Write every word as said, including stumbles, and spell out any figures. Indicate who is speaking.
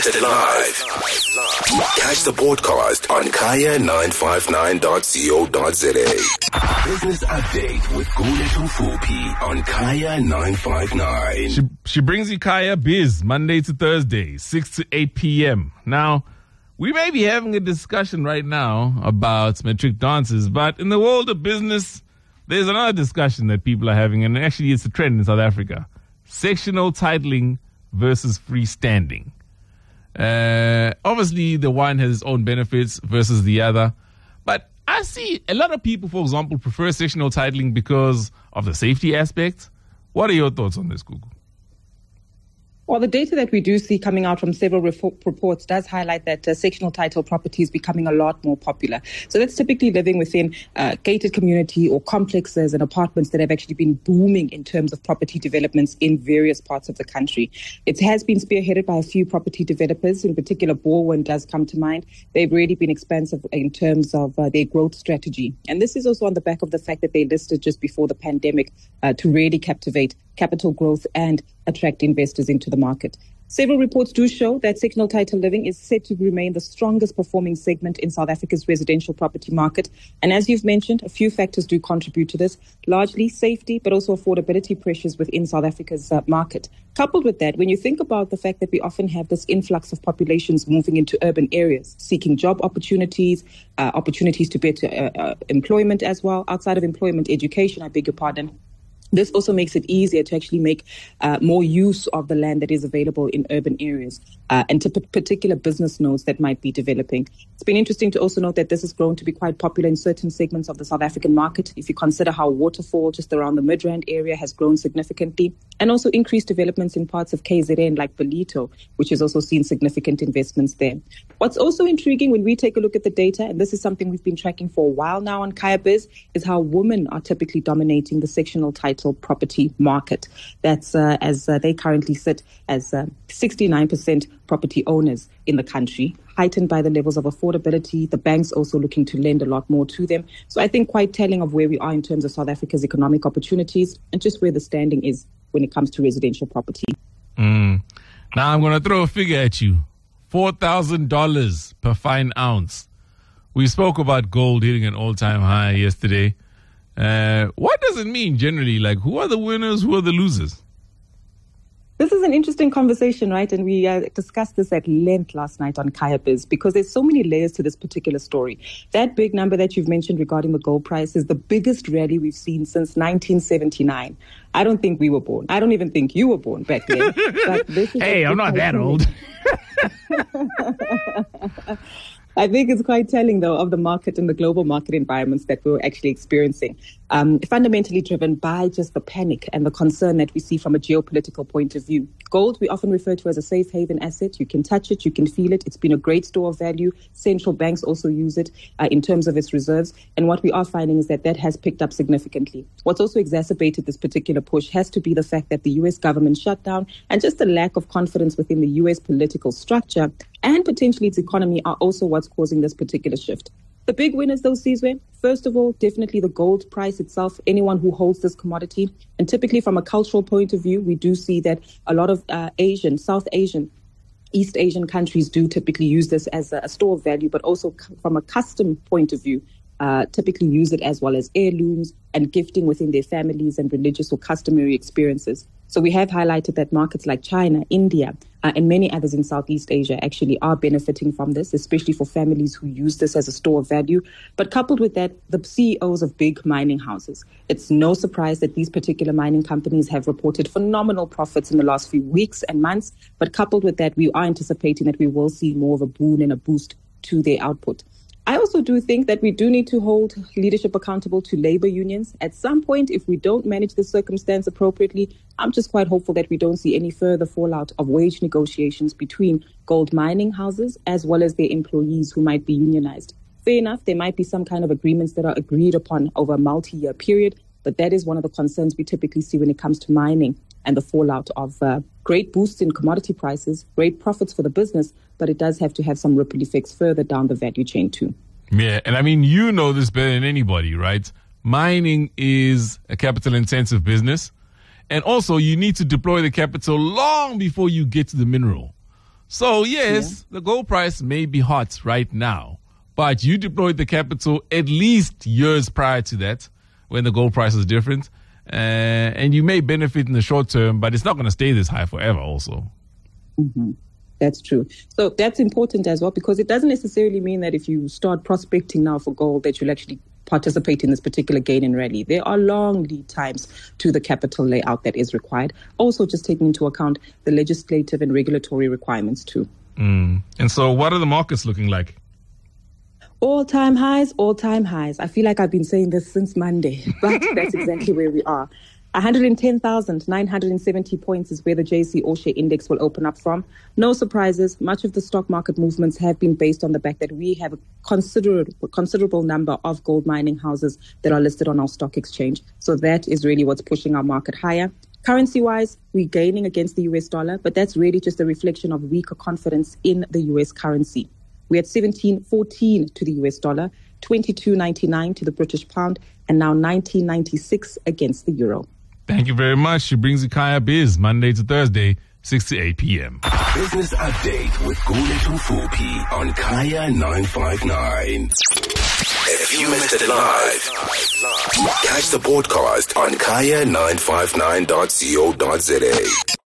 Speaker 1: Broadcasted live. Catch the podcast on kaya nine five nine dot co dot za. Business Update with Guletu Fupi on Kaya nine five nine.
Speaker 2: She, she brings you Kaya Biz Monday to Thursday, six to eight p.m. Now, we may be having a discussion right now about matric dances, but in the world of business, there's another discussion that people are having, and actually it's a trend in South Africa. Sectional titling versus freestanding. Uh, obviously, the one has its own benefits versus the other. But I see a lot of people, for example, prefer sectional titling because of the safety aspect. What are your thoughts on this, Gugu?
Speaker 3: Well, the data that we do see coming out from several report- reports does highlight that uh, sectional title property is becoming a lot more popular. So that's typically living within uh, gated community or complexes and apartments that have actually been booming in terms of property developments in various parts of the country. It has been spearheaded by a few property developers, in particular Borwen does come to mind. They've really been expansive in terms of uh, their growth strategy. And this is also on the back of the fact that they listed just before the pandemic uh, to really captivate capital growth and attract investors into the market. Several reports do show that sectional title living is set to remain the strongest performing segment in South Africa's residential property market. And as you've mentioned, a few factors do contribute to this, largely safety, but also affordability pressures within South Africa's uh, market. Coupled with that, when you think about the fact that we often have this influx of populations moving into urban areas, seeking job opportunities, uh, opportunities to better uh, uh, employment as well, outside of employment, education, I beg your pardon. This also makes it easier to actually make uh, more use of the land that is available in urban areas uh, and to p- particular business nodes that might be developing. It's been interesting to also note that this has grown to be quite popular in certain segments of the South African market. If you consider how Waterfall, just around the Midrand area, has grown significantly, and also increased developments in parts of K Z N like Ballito, which has also seen significant investments there. What's also intriguing when we take a look at the data, and this is something we've been tracking for a while now on Kaya Biz, is how women are typically dominating the sectional title property market. That's uh, as uh, they currently sit as uh, sixty-nine percent property owners in the country, heightened by the levels of affordability, the banks also looking to lend a lot more to them. So I think quite telling of where we are in terms of South Africa's economic opportunities and just where the standing is when it comes to residential property.
Speaker 2: Mm. Now I'm going to throw a figure at you. four thousand dollars per fine ounce. We spoke about gold hitting an all-time high yesterday. Uh, what does it mean generally? Like, who are the winners? Who are the losers?
Speaker 3: This is an interesting conversation, right? And we uh, discussed this at length last night on Kaya Biz because there's so many layers to this particular story. That big number that you've mentioned regarding the gold price is the biggest rally we've seen since nineteen seventy-nine. I don't think we were born. I don't even think you were born back then. But this is
Speaker 2: hey, I'm not that old.
Speaker 3: I think it's quite telling, though, of the market and the global market environments that we're actually experiencing, um, fundamentally driven by just the panic and the concern that we see from a geopolitical point of view. Gold, we often refer to as a safe haven asset. You can touch it, you can feel it. It's been a great store of value. Central banks also use it uh, in terms of its reserves. And what we are finding is that that has picked up significantly. What's also exacerbated this particular push has to be the fact that the U S government shutdown and just the lack of confidence within the U S political structure and potentially its economy are also what's causing this particular shift. The big winners, though, Sizwe, first of all, definitely the gold price itself, anyone who holds this commodity. And typically from a cultural point of view, we do see that a lot of uh, Asian, South Asian, East Asian countries do typically use this as a, a store of value, but also c- from a custom point of view, uh, typically use it as well as heirlooms and gifting within their families and religious or customary experiences. So we have highlighted that markets like China, India, uh, and many others in Southeast Asia actually are benefiting from this, especially for families who use this as a store of value. But coupled with that, the C E Os of big mining houses. It's no surprise that these particular mining companies have reported phenomenal profits in the last few weeks and months. But coupled with that, we are anticipating that we will see more of a boon and a boost to their output. I also do think that we do need to hold leadership accountable to labor unions. At some point, if we don't manage the circumstance appropriately, I'm just quite hopeful that we don't see any further fallout of wage negotiations between gold mining houses as well as their employees who might be unionized. Fair enough, there might be some kind of agreements that are agreed upon over a multi-year period, but that is one of the concerns we typically see when it comes to mining and the fallout of uh, great boosts in commodity prices, great profits for the business, but it does have to have some ripple effects further down the value chain too.
Speaker 2: Yeah, and I mean, you know this better than anybody, right? Mining is a capital-intensive business, and also you need to deploy the capital long before you get to the mineral. So, yes, yeah. the gold price may be hot right now, but you deployed the capital at least years prior to that when the gold price is different. Uh, and you may benefit in the short term, but it's not going to stay this high forever also.
Speaker 3: Mm-hmm. That's true. So that's important as well, because it doesn't necessarily mean that if you start prospecting now for gold that you'll actually participate in this particular gain and rally. There are long lead times to the capital layout that is required. Also, just taking into account the legislative and regulatory requirements too.
Speaker 2: Mm. And so what are the markets looking like?
Speaker 3: All-time highs, all-time highs. I feel like I've been saying this since Monday, but that's exactly where we are. one hundred ten thousand nine hundred seventy points is where the J S E All Share Index will open up from. No surprises. Much of the stock market movements have been based on the fact that we have a considerable, considerable number of gold mining houses that are listed on our stock exchange. So that is really what's pushing our market higher. Currency-wise, we're gaining against the U S dollar, but that's really just a reflection of weaker confidence in the U S currency. We're at seventeen fourteen to the U S dollar, twenty-two ninety-nine to the British pound, and now nineteen ninety-six against the euro.
Speaker 2: Thank you very much. She brings you Kaya Biz, Monday to Thursday, six to eight p.m.
Speaker 1: Business Update with Guletu Fupi on Kaya nine five nine. If you missed it live, catch the podcast on kaya nine five nine dot co dot za.